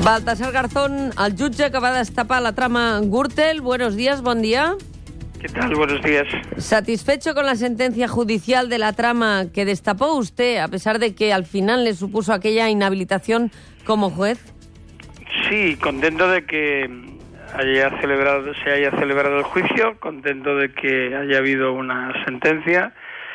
Baltasar Garzón, el jutge que va destapar la trama Gürtel. Buenos días, buen día. ¿Qué tal? Buenos días. ¿Satisfecho con la sentencia judicial de la trama que destapó usted, a pesar de que al final le supuso aquella inhabilitación como juez? Sí, contento de que se haya celebrado el juicio, contento de que haya habido una sentencia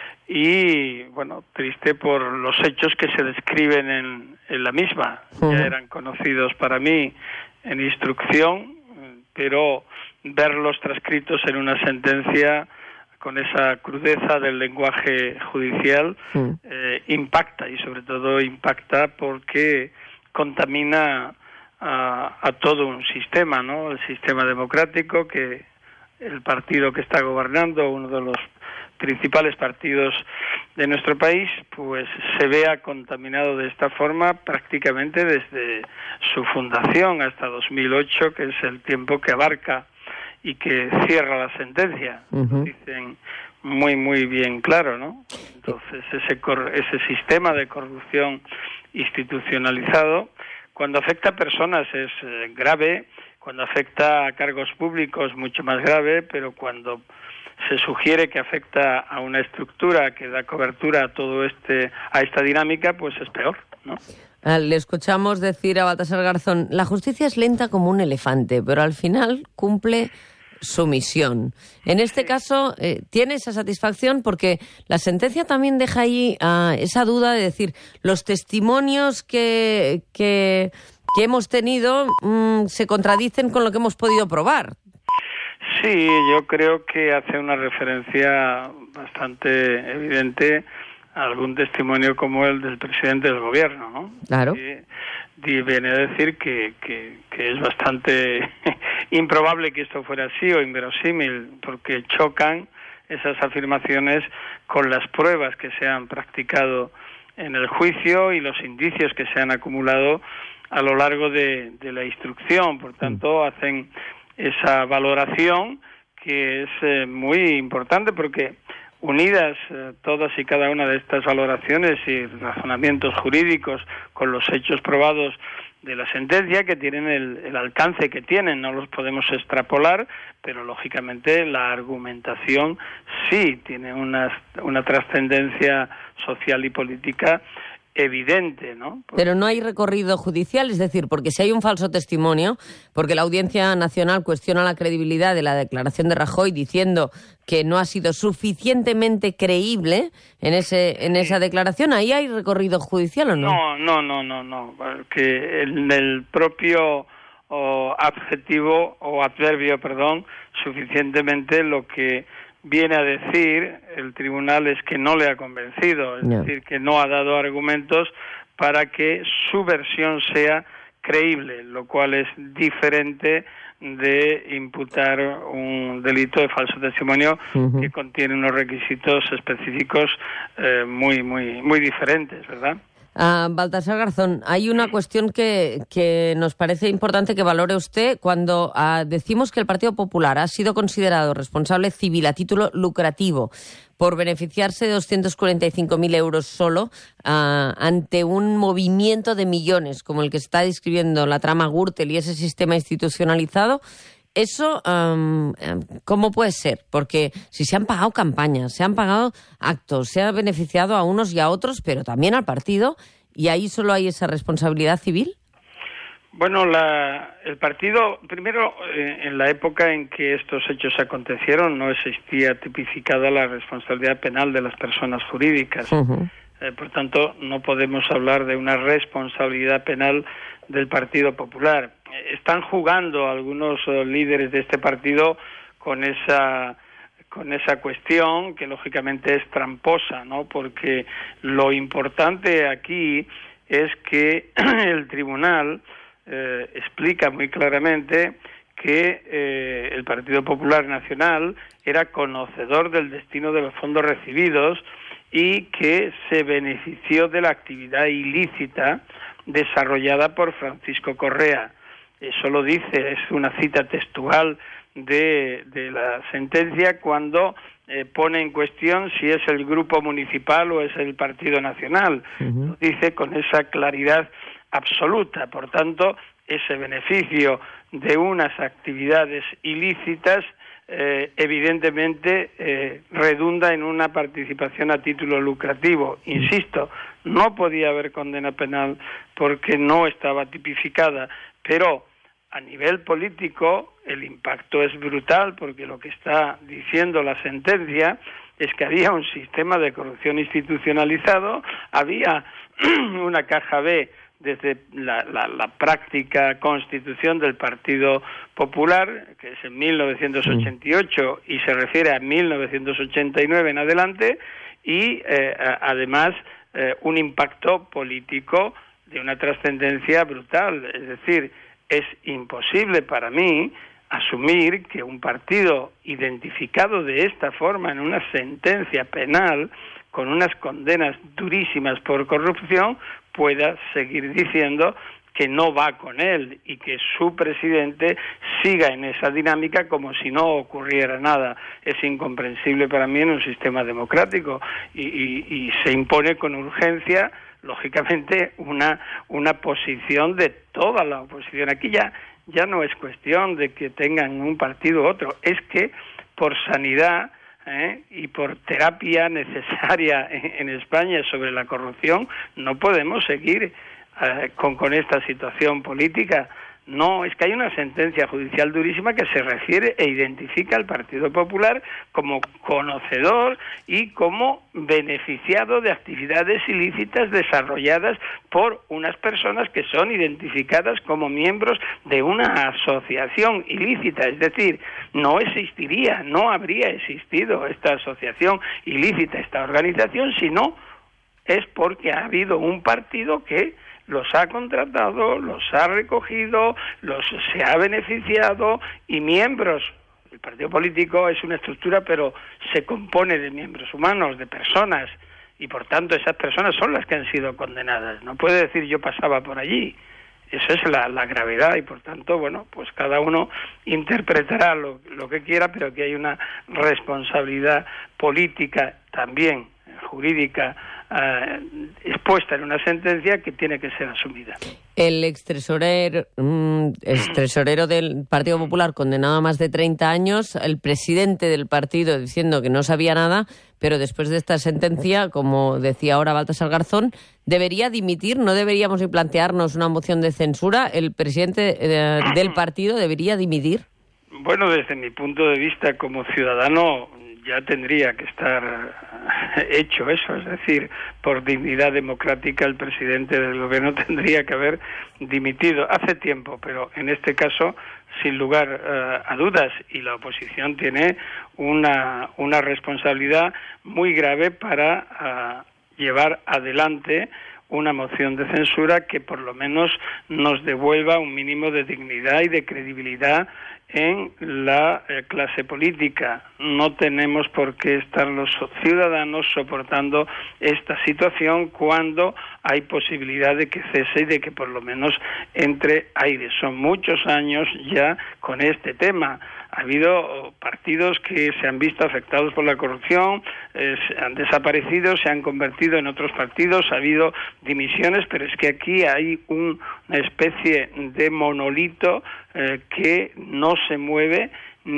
y, bueno, triste por los hechos que se describen en la misma. Ya eran conocidos para mí en instrucción, pero verlos transcritos en una sentencia con esa crudeza del lenguaje judicial impacta, y sobre todo impacta porque contamina a todo un sistema, ¿no? El sistema democrático, que el partido que está gobernando, uno de los principales partidos de nuestro país, pues se vea contaminado de esta forma prácticamente desde su fundación hasta 2008, que es el tiempo que abarca y que cierra la sentencia. Lo dicen muy bien claro, ¿no? Entonces ese sistema de corrupción institucionalizado, cuando afecta a personas es grave, cuando afecta a cargos públicos mucho más grave, pero cuando se sugiere que afecta a una estructura que da cobertura a esta dinámica, pues es peor, ¿no? Le escuchamos decir a Baltasar Garzón, la justicia es lenta como un elefante, pero al final cumple su misión. En este caso, tiene esa satisfacción porque la sentencia también deja ahí esa duda de decir, los testimonios que hemos tenido se contradicen con lo que hemos podido probar. Sí, yo creo que hace una referencia bastante evidente a algún testimonio como el del presidente del gobierno, ¿no? Claro. Y viene a decir que es bastante improbable que esto fuera así o inverosímil, porque chocan esas afirmaciones con las pruebas que se han practicado en el juicio y los indicios que se han acumulado a lo largo de la instrucción. Por tanto, hacen esa valoración que es muy importante, porque unidas todas y cada una de estas valoraciones y razonamientos jurídicos con los hechos probados de la sentencia, que tienen el alcance que tienen, no los podemos extrapolar, pero lógicamente la argumentación sí tiene una trascendencia social y política evidente, ¿no? Pero no hay recorrido judicial, es decir, porque si hay un falso testimonio, porque la Audiencia Nacional cuestiona la credibilidad de la declaración de Rajoy diciendo que no ha sido suficientemente creíble en esa declaración, ¿ahí hay recorrido judicial o no? No, porque en el propio adverbio, suficientemente, lo que viene a decir el tribunal es que no le ha convencido, es decir, que no ha dado argumentos para que su versión sea creíble, lo cual es diferente de imputar un delito de falso testimonio que contiene unos requisitos específicos muy diferentes, ¿verdad? Baltasar Garzón, hay una cuestión que nos parece importante que valore usted cuando decimos que el Partido Popular ha sido considerado responsable civil a título lucrativo por beneficiarse de 245.000 euros solo ante un movimiento de millones como el que está describiendo la trama Gürtel y ese sistema institucionalizado. Eso, ¿cómo puede ser? Porque si se han pagado campañas, se han pagado actos, se ha beneficiado a unos y a otros, pero también al partido, ¿y ahí solo hay esa responsabilidad civil? Bueno, el partido, primero, en la época en que estos hechos acontecieron, no existía tipificada la responsabilidad penal de las personas jurídicas. Por tanto, no podemos hablar de una responsabilidad penal del Partido Popular. Están jugando algunos líderes de este partido con esa cuestión, que lógicamente es tramposa, ¿no? Porque lo importante aquí es que el tribunal explica muy claramente que el Partido Popular Nacional era conocedor del destino de los fondos recibidos y que se benefició de la actividad ilícita desarrollada por Francisco Correa. Eso lo dice, es una cita textual de la sentencia cuando pone en cuestión si es el grupo municipal o es el Partido Nacional. Lo dice con esa claridad absoluta. Por tanto, ese beneficio de unas actividades ilícitas, evidentemente redunda en una participación a título lucrativo. Insisto, no podía haber condena penal porque no estaba tipificada, pero a nivel político el impacto es brutal, porque lo que está diciendo la sentencia es que había un sistema de corrupción institucionalizado, había una caja B desde la práctica constitución del Partido Popular, que es en 1988 y se refiere a 1989 en adelante, y además un impacto político de una trascendencia brutal. Es decir, es imposible para mí asumir que un partido identificado de esta forma en una sentencia penal, con unas condenas durísimas por corrupción, pueda seguir diciendo que no va con él y que su presidente siga en esa dinámica como si no ocurriera nada. Es incomprensible para mí en un sistema democrático y se impone con urgencia, lógicamente, una posición de toda la oposición. Aquí ya no es cuestión de que tengan un partido u otro, es que por sanidad y por terapia necesaria en España sobre la corrupción no podemos seguir con esta situación política. No, es que hay una sentencia judicial durísima que se refiere e identifica al Partido Popular como conocedor y como beneficiado de actividades ilícitas desarrolladas por unas personas que son identificadas como miembros de una asociación ilícita. Es decir, no existiría, no habría existido esta asociación ilícita, esta organización, sino es porque ha habido un partido que los ha contratado, los ha recogido, se ha beneficiado, y miembros. El partido político es una estructura, pero se compone de miembros humanos, de personas, y por tanto esas personas son las que han sido condenadas. No puede decir yo pasaba por allí. Esa es la gravedad, y por tanto, bueno, pues cada uno interpretará lo que quiera, pero que hay una responsabilidad política también, jurídica, expuesta en una sentencia que tiene que ser asumida. El extesorero del Partido Popular condenado a más de 30 años, el presidente del partido diciendo que no sabía nada, pero después de esta sentencia, como decía ahora Baltasar Garzón, debería dimitir. No deberíamos plantearnos una moción de censura. El presidente del partido debería dimitir. Bueno, desde mi punto de vista como ciudadano ya tendría que estar hecho eso, es decir, por dignidad democrática el presidente del gobierno tendría que haber dimitido hace tiempo, pero en este caso, sin lugar a dudas, y la oposición tiene una responsabilidad muy grave para llevar adelante una moción de censura que por lo menos nos devuelva un mínimo de dignidad y de credibilidad en la clase política. No tenemos por qué estar los ciudadanos soportando esta situación cuando hay posibilidad de que cese y de que por lo menos entre aire. Son muchos años ya con este tema. Ha habido partidos que se han visto afectados por la corrupción, han desaparecido, se han convertido en otros partidos, ha habido dimisiones, pero es que aquí hay una especie de monolito que no se mueve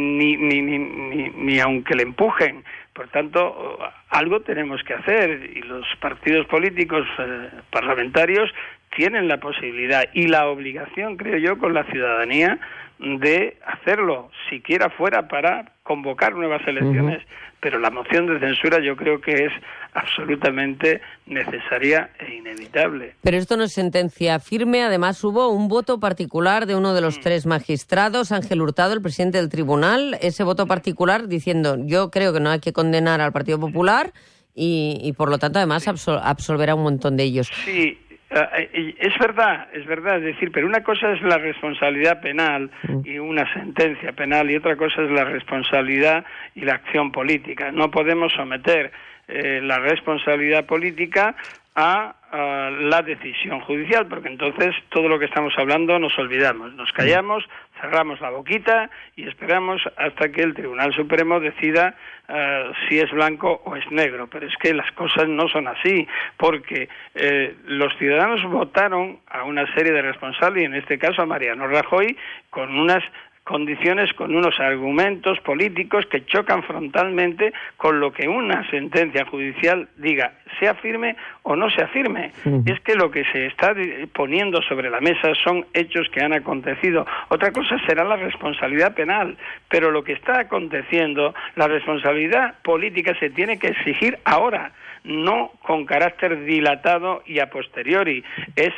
ni aunque le empujen. Por tanto, algo tenemos que hacer, y los partidos políticos parlamentarios tienen la posibilidad y la obligación, creo yo, con la ciudadanía de hacerlo, siquiera fuera para convocar nuevas elecciones. Pero la moción de censura yo creo que es absolutamente necesaria e inevitable. Pero esto no es sentencia firme. Además, hubo un voto particular de uno de los tres magistrados, Ángel Hurtado, el presidente del tribunal. Ese voto particular diciendo, yo creo que no hay que condenar al Partido Popular y por lo tanto, además, absolverá un montón de ellos. Sí. Es verdad, es decir, pero una cosa es la responsabilidad penal y una sentencia penal, y otra cosa es la responsabilidad y la acción política. No podemos someter la responsabilidad política a la decisión judicial, porque entonces todo lo que estamos hablando nos olvidamos, nos callamos, cerramos la boquita y esperamos hasta que el Tribunal Supremo decida si es blanco o es negro. Pero es que las cosas no son así, porque los ciudadanos votaron a una serie de responsables, y en este caso a Mariano Rajoy, con unas condiciones, con unos argumentos políticos que chocan frontalmente con lo que una sentencia judicial diga, sea firme o no sea firme. Es que lo que se está poniendo sobre la mesa son hechos que han acontecido. Otra cosa será la responsabilidad penal, pero lo que está aconteciendo, la responsabilidad política se tiene que exigir ahora, no con carácter dilatado y a posteriori, es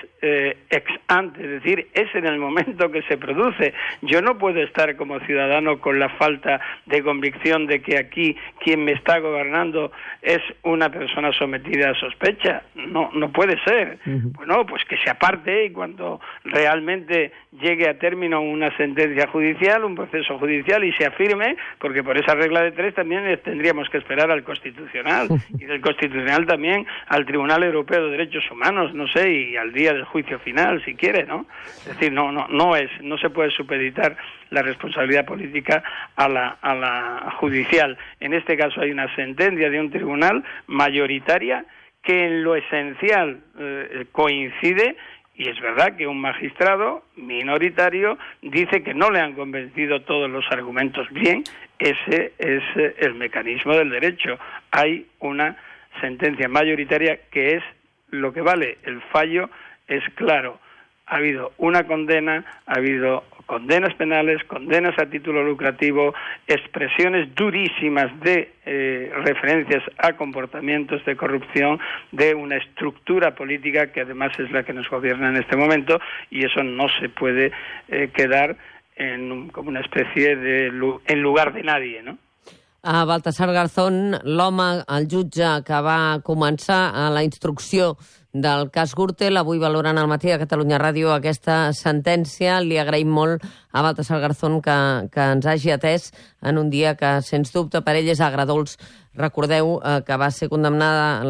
ex ante, es decir, es en el momento que se produce. Yo no puedo estar como ciudadano con la falta de convicción de que aquí quien me está gobernando es una persona sometida a sospecha. No puede ser. Bueno, pues que se aparte y cuando realmente llegue a término una sentencia judicial, un proceso judicial y se afirme, porque por esa regla de tres también tendríamos que esperar al Constitucional y del Constitucional también al Tribunal Europeo de Derechos Humanos, no sé, y al día del juicio final, si quiere, ¿no? Es decir, no se puede supeditar la responsabilidad política a la judicial. En este caso hay una sentencia de un tribunal mayoritaria que en lo esencial coincide, y es verdad que un magistrado minoritario dice que no le han convencido todos los argumentos. Bien, ese es el mecanismo del derecho. Hay una sentencia mayoritaria que es lo que vale. El fallo es claro. Ha habido una condena, ha habido condenas penales, condenas a título lucrativo, expresiones durísimas de referencias a comportamientos de corrupción de una estructura política que además es la que nos gobierna en este momento, y eso no se puede quedar como una especie de en lugar de nadie, ¿no? Baltasar Garzón, l'home, el jutge que va començar la instrucció del cas Gürtel, avui valorant al matí a Catalunya Ràdio aquesta sentència. Li agraïm molt a Baltasar Garzón que ens hagi atès en un dia que, sens dubte, per ell és agredolç. Recordeu que va ser condemnat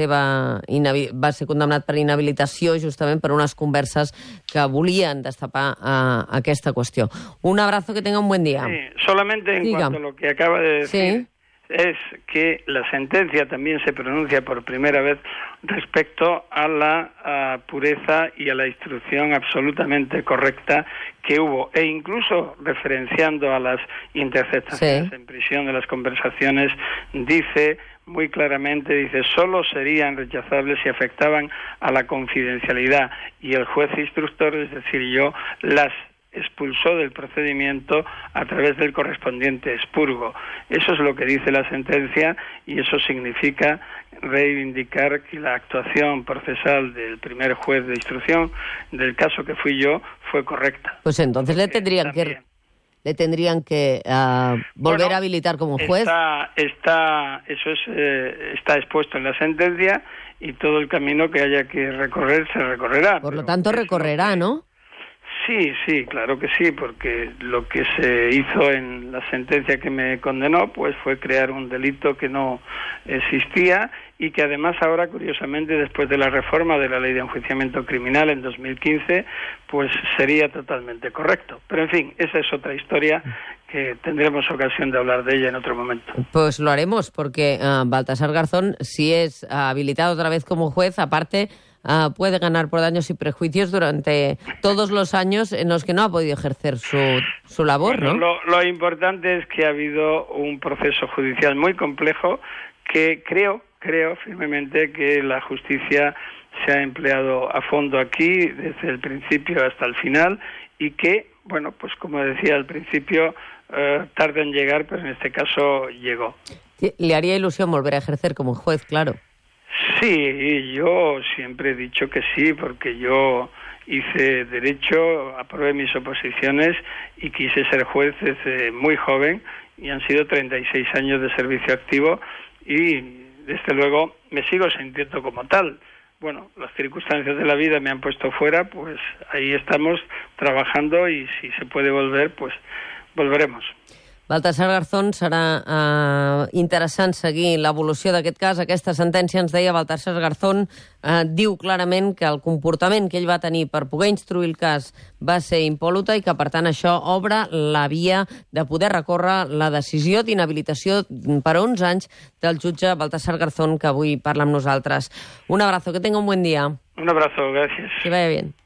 per inhabilitació justament per unes converses que volien destapar aquesta qüestió. Un abrazo, que tenga un buen día. Sí, solamente en cuanto a lo que acaba de decir, es que la sentencia también se pronuncia por primera vez respecto a la pureza y a la instrucción absolutamente correcta que hubo, e incluso referenciando a las interceptaciones en prisión de las conversaciones, dice muy claramente, dice, solo serían rechazables si afectaban a la confidencialidad, y el juez instructor, es decir, yo, las expulsó del procedimiento a través del correspondiente expurgo. Eso es lo que dice la sentencia, y eso significa reivindicar que la actuación procesal del primer juez de instrucción del caso que fui yo fue correcta. Pues entonces le tendrían que volver a habilitar como juez. Está expuesto en la sentencia, y todo el camino que haya que recorrer se recorrerá. Por lo tanto, recorrerá, ¿no? Sí, claro que sí, porque lo que se hizo en la sentencia que me condenó pues fue crear un delito que no existía, y que además ahora, curiosamente, después de la reforma de la Ley de Enjuiciamiento Criminal en 2015, pues sería totalmente correcto. Pero en fin, esa es otra historia que tendremos ocasión de hablar de ella en otro momento. Pues lo haremos, porque Baltasar Garzón, si es habilitado otra vez como juez, aparte puede ganar por daños y prejuicios durante todos los años en los que no ha podido ejercer su labor, ¿no? Lo importante es que ha habido un proceso judicial muy complejo, que creo firmemente que la justicia se ha empleado a fondo aquí desde el principio hasta el final, y que, bueno, pues como decía al principio, tarda en llegar, pero en este caso llegó. Le haría ilusión volver a ejercer como juez, claro. Sí, yo siempre he dicho que sí, porque yo hice Derecho, aprobé mis oposiciones y quise ser juez desde muy joven, y han sido 36 años de servicio activo, y desde luego me sigo sintiendo como tal. Bueno, las circunstancias de la vida me han puesto fuera, pues ahí estamos trabajando, y si se puede volver, pues volveremos. Baltasar Garzón, serà interessant seguir l'evolució d'aquest cas. Aquesta sentència, ens deia Baltasar Garzón, diu clarament que el comportament que ell va tenir per poder instruir el cas va ser impòlute i que, per tant, això obre la via de poder recórrer la decisió d'inhabilitació per 11 anys del jutge Baltasar Garzón, que avui parla amb nosaltres. Un abrazo, que tenga un buen día. Un abrazo, gracias. Que vaya bien.